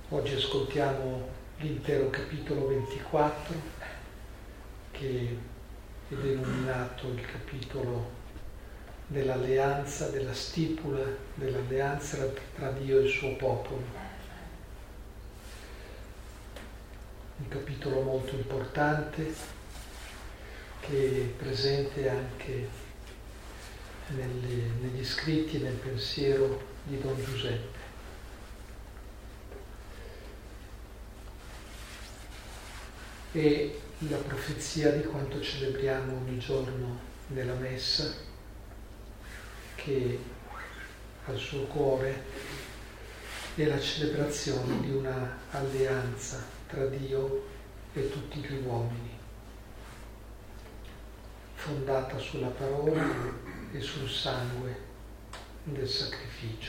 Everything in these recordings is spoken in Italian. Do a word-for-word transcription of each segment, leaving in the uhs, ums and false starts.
Oggi ascoltiamo l'intero capitolo ventiquattro, che è denominato il capitolo dell'alleanza, della stipula dell'alleanza tra Dio e il suo popolo. Un capitolo molto importante che è presente anche nelle, negli scritti e nel pensiero di Don Giuseppe. E la profezia di quanto celebriamo ogni giorno nella Messa, che al suo cuore è la celebrazione di una alleanza tra Dio e tutti gli uomini, fondata sulla parola e sul sangue del sacrificio.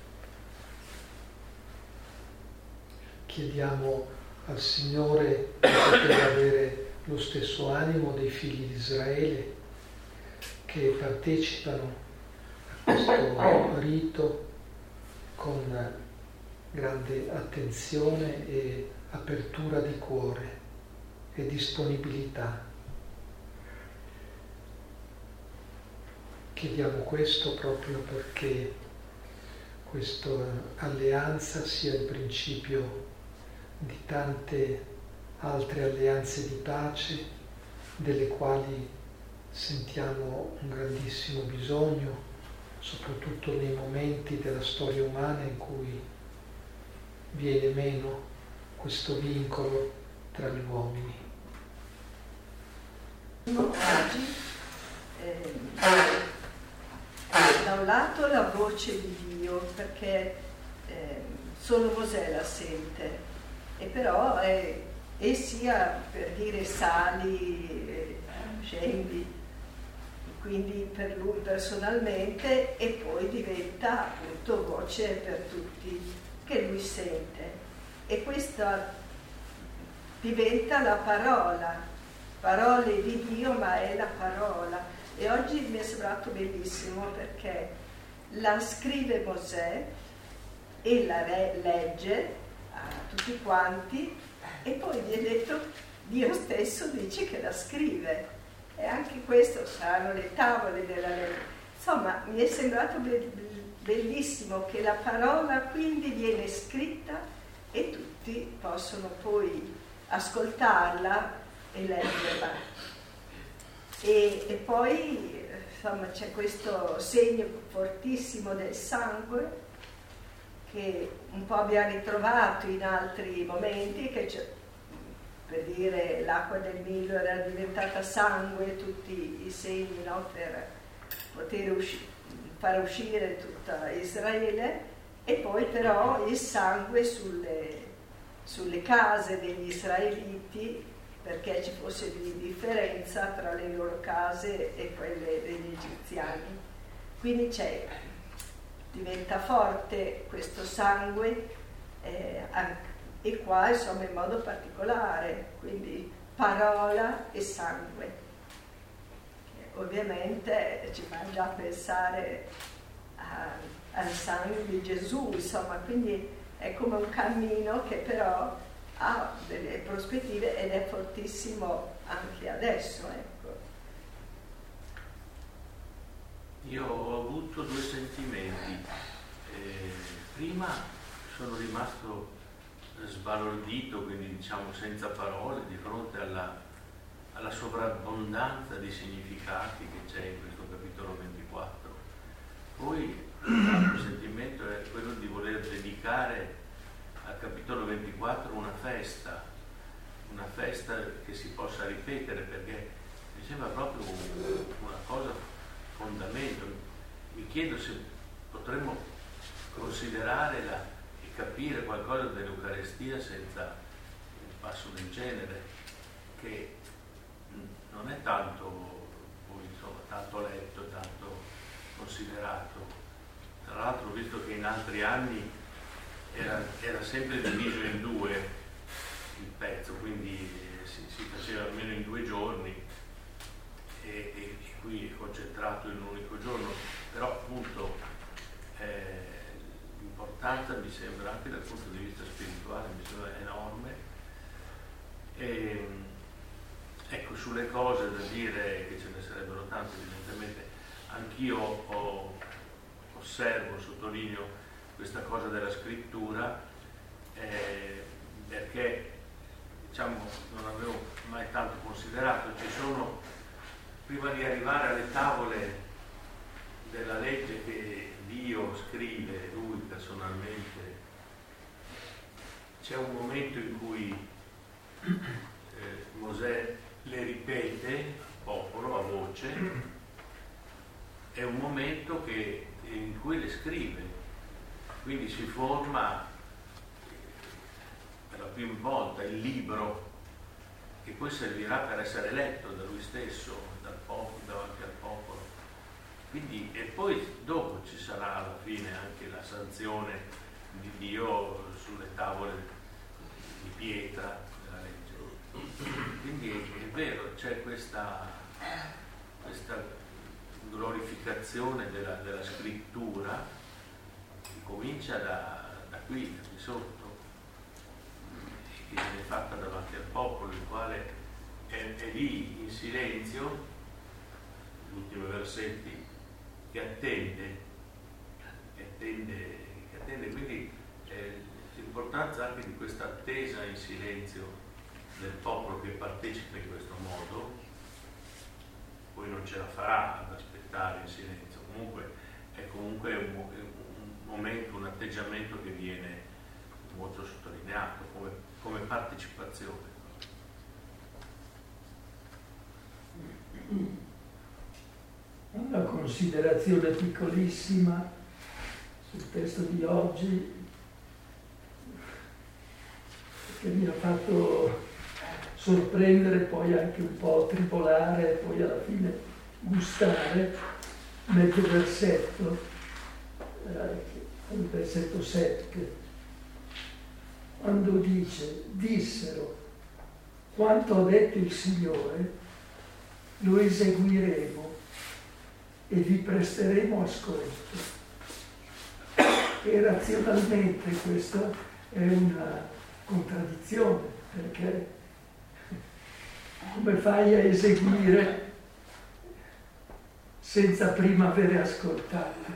Chiediamo al Signore di poter avere lo stesso animo dei figli di Israele che partecipano a questo rito con grande attenzione e apertura di cuore e disponibilità. Chiediamo questo proprio perché questa alleanza sia il principio di tante altre alleanze di pace delle quali sentiamo un grandissimo bisogno, soprattutto nei momenti della storia umana in cui viene meno questo vincolo tra gli uomini. Oggi, eh, da un lato la voce di Dio, perché eh, solo Mosè la sente, e però eh, e sia per dire sali, eh, scendi, quindi per lui personalmente, e poi diventa appunto voce per tutti che lui sente, e questa diventa la parola, parole di Dio, ma è la parola. E oggi mi è sembrato bellissimo perché la scrive Mosè e la re- legge a tutti quanti, e poi vi è detto Dio stesso dice che la scrive, e anche questo saranno le tavole della legge. Insomma, mi è sembrato be- bellissimo che la parola quindi viene scritta e tutti possono poi ascoltarla e leggerla. E, e poi insomma c'è questo segno fortissimo del sangue che un po' abbiamo ritrovato in altri momenti, che c'è, per dire, l'acqua del Nilo era diventata sangue, tutti i segni, no, per poter usci- far uscire tutta Israele, e poi però il sangue sulle, sulle case degli israeliti, perché ci fosse di differenza tra le loro case e quelle degli egiziani. Quindi c'è, diventa forte questo sangue, eh, e qua insomma in modo particolare, quindi parola e sangue. Che ovviamente ci fa già pensare a, al sangue di Gesù, insomma, quindi è come un cammino che però ha delle prospettive ed è fortissimo anche adesso, ecco. Io ho avuto due sentimenti. Eh, prima sono rimasto sbalordito, quindi diciamo senza parole, di fronte alla, alla sovrabbondanza di significati che c'è in questo capitolo ventiquattro. Poi l'altro sentimento è quello di voler dedicare al capitolo ventiquattro una festa, una festa che si possa ripetere, perché mi sembra proprio una cosa fondamento. Mi chiedo se potremmo considerare la, e capire qualcosa dell'Eucarestia senza un passo del genere, che non è tanto, poi, insomma, tanto letto, tanto considerato. Tra l'altro, visto che in altri anni era, era sempre diviso in due il pezzo, quindi eh, si, si faceva almeno in due giorni, e, e, e qui è concentrato in un unico giorno, però appunto eh, l'importanza l'importanza mi sembra anche dal punto di vista spirituale, mi sembra enorme. E, ecco, sulle cose da dire, che ce ne sarebbero tante evidentemente, anch'io ho, osservo, sottolineo questa cosa della scrittura, eh, perché diciamo non avevo mai tanto considerato. Ci sono, prima di arrivare alle tavole della legge che Dio scrive, lui personalmente, c'è un momento in cui eh, Mosè le ripete al popolo a voce, è un momento che, in cui le scrive, quindi si forma per la prima volta il libro che poi servirà per essere letto da lui stesso, dal popolo, davanti al popolo. Quindi, e poi dopo ci sarà alla fine anche la sanzione di Dio sulle tavole di pietra della legge. Quindi è, è vero, c'è questa, questa glorificazione della, della scrittura che comincia da, da qui, da qui sotto, che viene fatta davanti al popolo, il quale è, è lì in silenzio, gli ultimi versetti, che attende, che attende, che attende. Quindi eh, l'importanza anche di questa attesa in silenzio del popolo che partecipa in questo modo, poi non ce la farà ad aspettare in silenzio, comunque è comunque un, un momento, un atteggiamento che viene molto sottolineato come, come partecipazione. Una considerazione piccolissima sul testo di oggi, che mi ha fatto sorprendere, poi anche un po' tribolare, e poi alla fine gustare, mezzo versetto, eh, il versetto sette, quando dice: dissero, quanto ha detto il Signore lo eseguiremo e vi presteremo ascolto. E razionalmente questa è una contraddizione, perché come fai a eseguire senza prima avere ascoltato?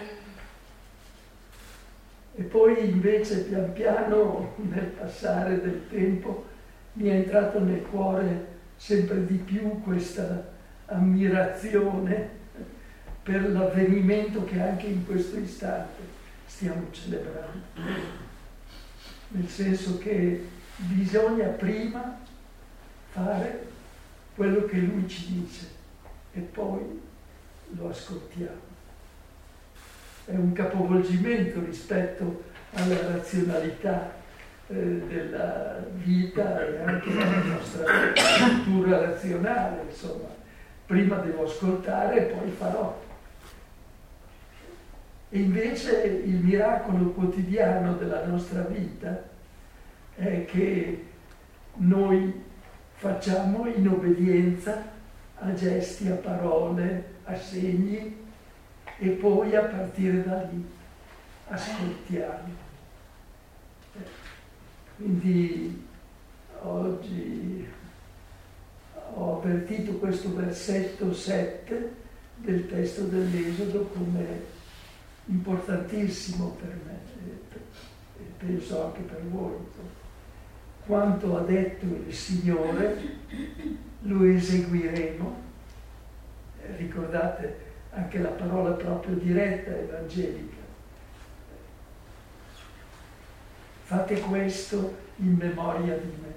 E poi invece pian piano, nel passare del tempo, mi è entrato nel cuore sempre di più questa ammirazione per l'avvenimento che anche in questo istante stiamo celebrando. Nel senso che bisogna prima fare quello che lui ci dice e poi lo ascoltiamo. È un capovolgimento rispetto alla razionalità eh, della vita e anche della nostra cultura razionale, insomma. Prima devo ascoltare e poi farò. E invece il miracolo quotidiano della nostra vita è che noi facciamo in obbedienza a gesti, a parole, a segni, e poi a partire da lì ascoltiamo. Quindi oggi ho avvertito questo versetto sette del testo dell'Esodo come importantissimo per me e penso anche per voi. Quanto ha detto il Signore lo eseguiremo. Eh, ricordate anche la parola proprio diretta evangelica. Fate questo in memoria di me.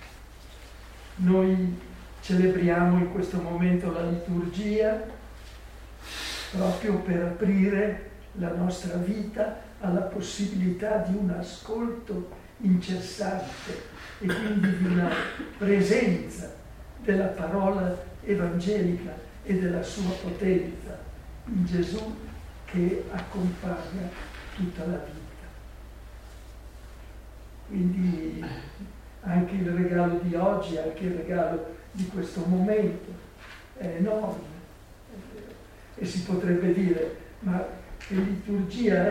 Noi celebriamo in questo momento la liturgia proprio per aprire la nostra vita alla possibilità di un ascolto incessante e quindi di una presenza della parola evangelica e della sua potenza in Gesù che accompagna tutta la vita. Quindi anche il regalo di oggi, anche il regalo di questo momento è enorme. E si potrebbe dire, ma che liturgia è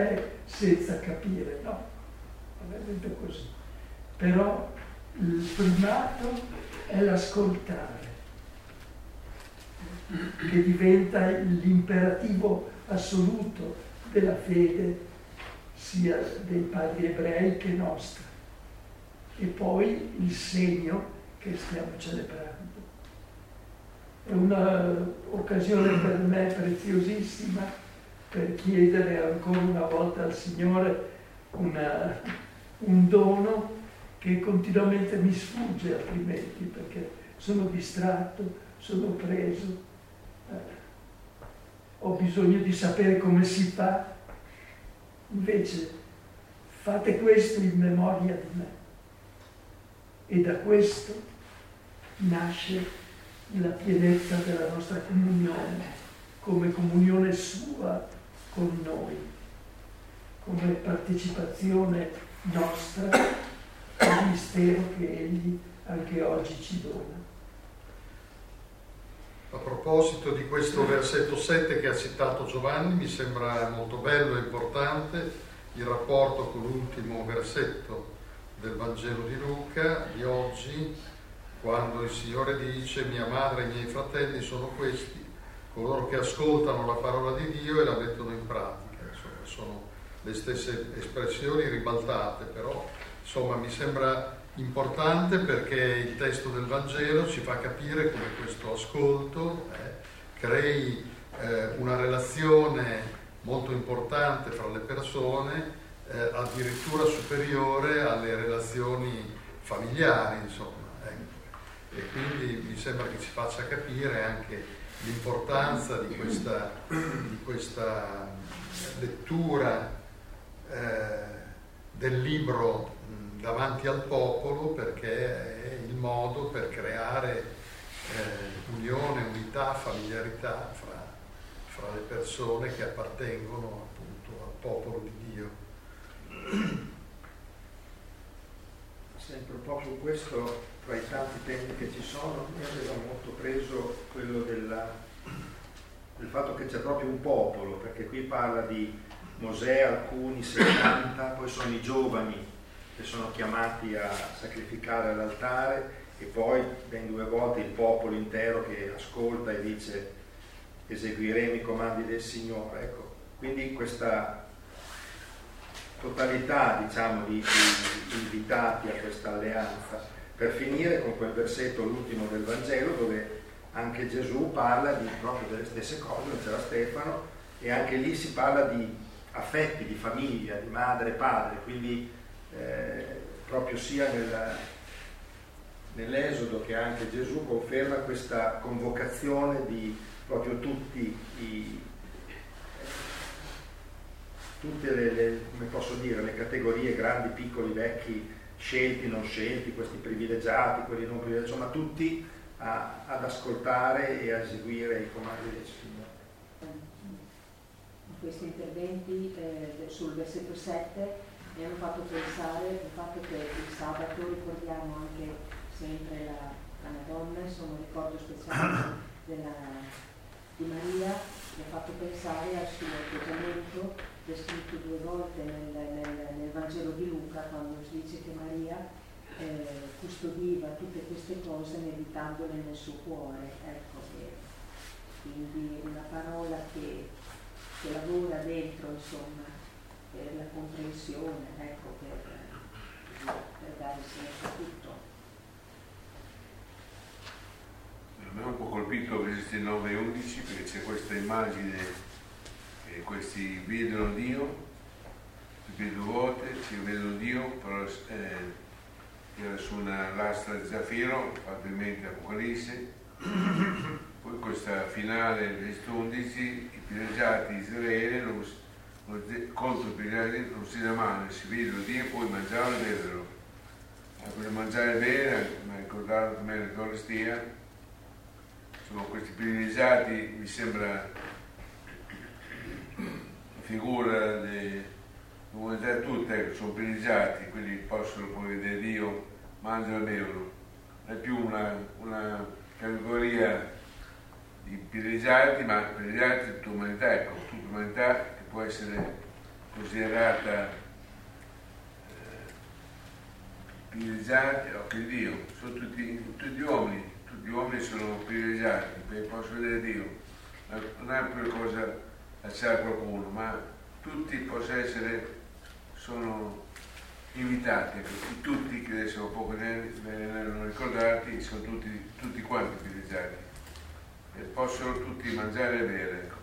senza capire, no, non è detto così. Però il primato è l'ascoltare, che diventa l'imperativo assoluto della fede, sia dei padri ebrei che nostra, e poi il segno che stiamo celebrando. È un'occasione per me preziosissima per chiedere ancora una volta al Signore una, un dono che continuamente mi sfugge altrimenti, perché sono distratto, sono preso, eh, ho bisogno di sapere come si fa. Invece fate questo in memoria di me, e da questo nasce la pienezza della nostra comunione, come comunione sua con noi, come partecipazione nostra al mistero che Egli anche oggi ci dona. A proposito di questo versetto sette che ha citato Giovanni, mi sembra molto bello e importante il rapporto con l'ultimo versetto del Vangelo di Luca di oggi, quando il Signore dice: mia madre e i miei fratelli sono questi, coloro che ascoltano la parola di Dio e la mettono in pratica. Insomma, sono le stesse espressioni ribaltate, però insomma mi sembra importante perché il testo del Vangelo ci fa capire come questo ascolto eh, crei eh, una relazione molto importante fra le persone, eh, addirittura superiore alle relazioni familiari, insomma. E quindi mi sembra che ci faccia capire anche l'importanza di questa, di questa lettura eh, del libro mh, davanti al popolo, perché è il modo per creare eh, unione, unità, familiarità fra, fra le persone che appartengono appunto al popolo di Dio. Sempre proprio questo, tra i tanti temi che ci sono, mi aveva molto preso quello della, del fatto che c'è proprio un popolo, perché qui parla di Mosè, alcuni, settanta, poi sono i giovani che sono chiamati a sacrificare all'altare, e poi ben due volte il popolo intero che ascolta e dice: eseguiremo i comandi del Signore. Ecco, quindi questa totalità, diciamo, di, di invitati a questa alleanza, per finire con quel versetto, l'ultimo del Vangelo, dove anche Gesù parla di, proprio delle stesse cose, dove c'era Stefano, e anche lì si parla di affetti, di famiglia, di madre e padre, quindi eh, proprio sia nella, nell'Esodo che anche Gesù conferma questa convocazione di proprio tutti i tutte le, le, come posso dire, le categorie, grandi, piccoli, vecchi, scelti, non scelti, questi privilegiati, quelli non privilegiati, insomma tutti a, ad ascoltare e a eseguire i comandi del Signore. Questi interventi eh, sul versetto sette mi hanno fatto pensare al fatto che il sabato ricordiamo anche sempre la, la Madonna, insomma un ricordo speciale della, di Maria, mi ha fatto pensare al suo atteggiamento descritto due volte nel, nel, nel Vangelo di Luca, quando si dice che Maria eh, custodiva tutte queste cose meditandole nel suo cuore. Ecco, che, quindi una parola che, che lavora dentro, insomma, per la comprensione, ecco, per, per dare senso a tutto. A me ha un po' colpito Versetti nove e undici, perché c'è questa immagine che questi vedono Dio, vedo vuote, ci vedono Dio, però eh, era su una lastra di zaffiro, probabilmente Apocalisse. Poi questa finale, versetto undici, i pileggiati di Israele non, non, contro i pileggiati non si mano, si vedono Dio, poi mangiavano e bevvero. Per mangiare e bere, mi ha ricordato come l'Eucaristia. Insomma, questi privilegiati mi sembra la figura dell'umanità tutta, ecco, sono privilegiati, quelli possono poi vedere Dio, mangiano e bevono. Non è più una, una categoria di privilegiati, ma privilegiati di tutta l'umanità, ecco, tutta l'umanità che può essere considerata eh, privilegiata, o che Dio, sono tutti, tutti uomini, tutti gli uomini sono privilegiati perché possono vedere Dio, non è per cosa lasciare a qualcuno, ma tutti possono essere, sono invitati, tutti che adesso poco ne non ricordarti, sono tutti, tutti quanti privilegiati e possono tutti mangiare e bere. Ecco.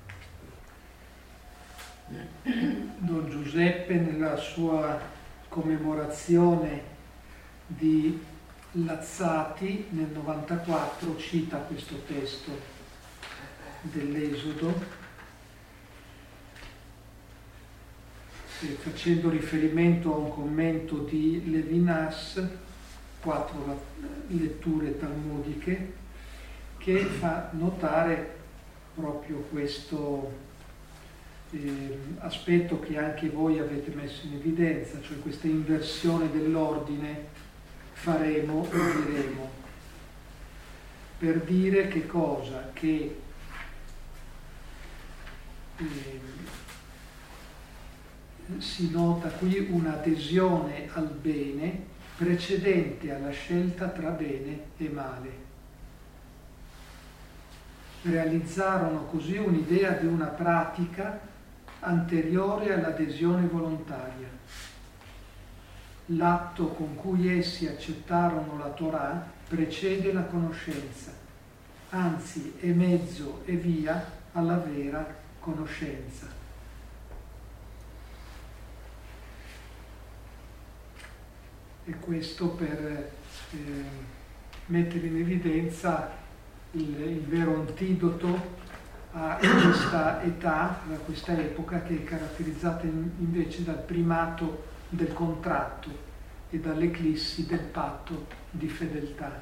Don Giuseppe nella sua commemorazione di Lazzati nel novantaquattro cita questo testo dell'Esodo, facendo riferimento a un commento di Levinas, quattro letture talmudiche, che fa notare proprio questo eh, aspetto che anche voi avete messo in evidenza, cioè questa inversione dell'ordine faremo e diremo, per dire che cosa? Che eh, si nota qui un'adesione al bene precedente alla scelta tra bene e male. Realizzarono così un'idea di una pratica anteriore all'adesione volontaria. L'atto con cui essi accettarono la Torah precede la conoscenza, anzi è mezzo e via alla vera conoscenza. E questo per eh, mettere in evidenza il, il vero antidoto a questa età, a questa epoca che è caratterizzata in, invece dal primato del contratto e dall'eclissi del patto di fedeltà.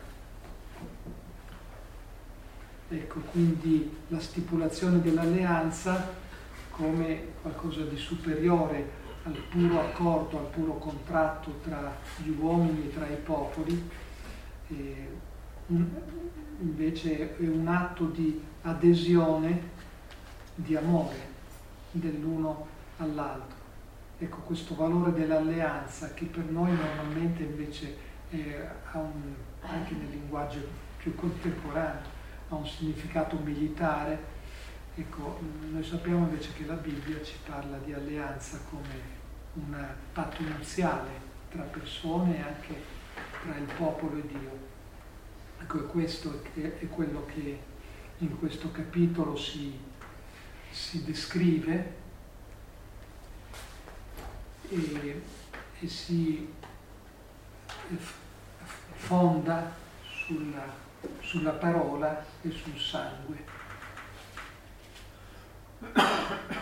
Ecco, quindi la stipulazione dell'alleanza come qualcosa di superiore al puro accordo, al puro contratto tra gli uomini e tra i popoli, eh, un, invece è un atto di adesione, di amore dell'uno all'altro. Ecco, questo valore dell'alleanza che per noi normalmente invece eh, ha un, anche nel linguaggio più contemporaneo, ha un significato militare. Ecco, noi sappiamo invece che la Bibbia ci parla di alleanza come un patto nuziale tra persone e anche tra il popolo e Dio. Ecco, e questo è quello che in questo capitolo si, si descrive e, e si fonda sulla, sulla parola e sul sangue.